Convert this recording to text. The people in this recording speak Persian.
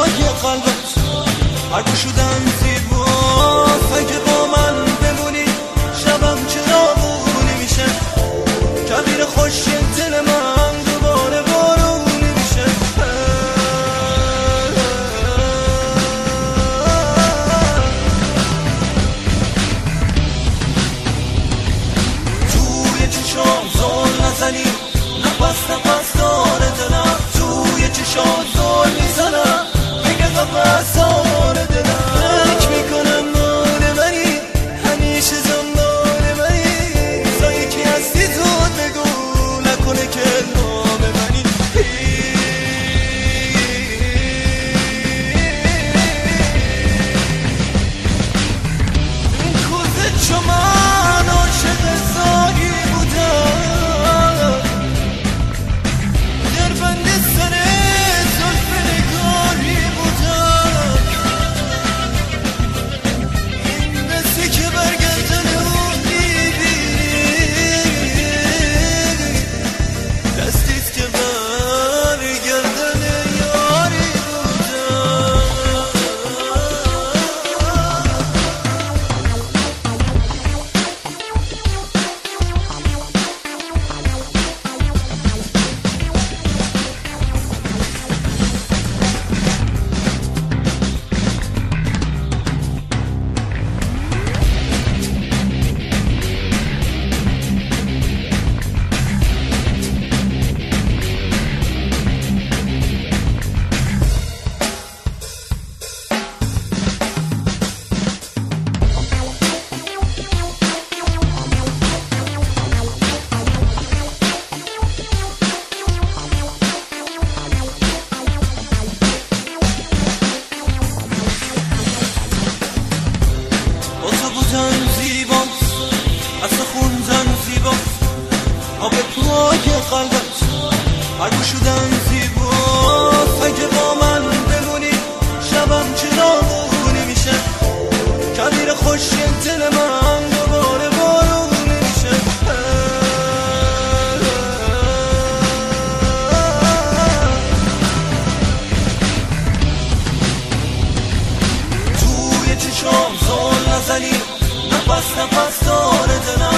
پای قلبت هرگو شدن زیباست. اگه با من بمونی شبم چراغونی میشه، کبیر خوش دل من دوباره بارونی میشه. توی چشام زل نزنی، نفس نفس داره دلم. توی چشام زل میزنم، میگه قفص داره دلم. فکر میکنم مال منی، همیشه زنبال منی. سایه کی هستی زود بگو، نکنه که نام منی. این کوزه چو من عاشق ساگی بودم، در بند سر زلف نگاهی بودم. این دستی که برگردن اون میبینی، دستیست که برگردن یاری بودم. زیباست اصلا خوندن زیباست، آب پای قلبت هرگو شدن زیباست. اگه با من بمونی شبم چراغونی میشه، کبیر خوش دل من دوباره بارونی میشه. توی چشام زل نزنی، نفس نفس داره دلم.